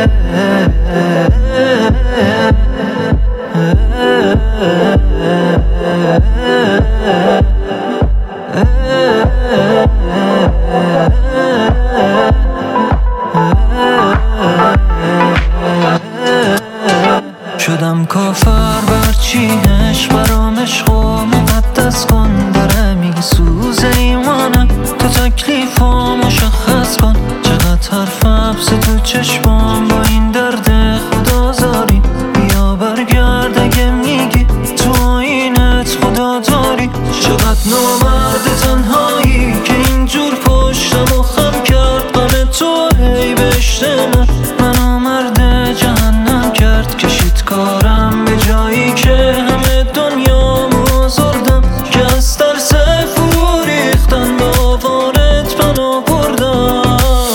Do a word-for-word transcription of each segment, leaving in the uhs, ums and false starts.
شدم کافر برچی عشق برام عشق و مقدس کن. داره میگه سوز ایمانم تو تکلیفا مشخص کن. چقدر حرف حبس تو چشمام با این درد خدازاری. بیا برگرد اگه میگی تو آینت خدا داری. چقدر نامرد تنهایی که اینجور پشتم و خم کرد. قم تو هی بهشت من منو مرد جهنم کرد. کشید کارم به جایی که همه دنیا مزردم. که از ترس فرو ریختن با وارد پناه بردم.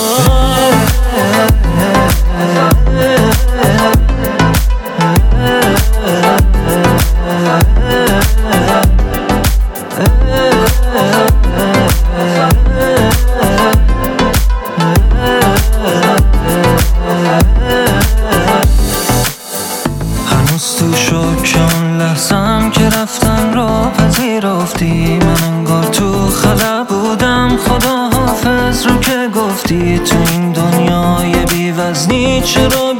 هنوز تو شوک اون لحظم که رفتن را پذیرفتی. من انگار تو خلا بودم خدا حافظ رو که گفتی. تو این دنیای بی وزنی چرا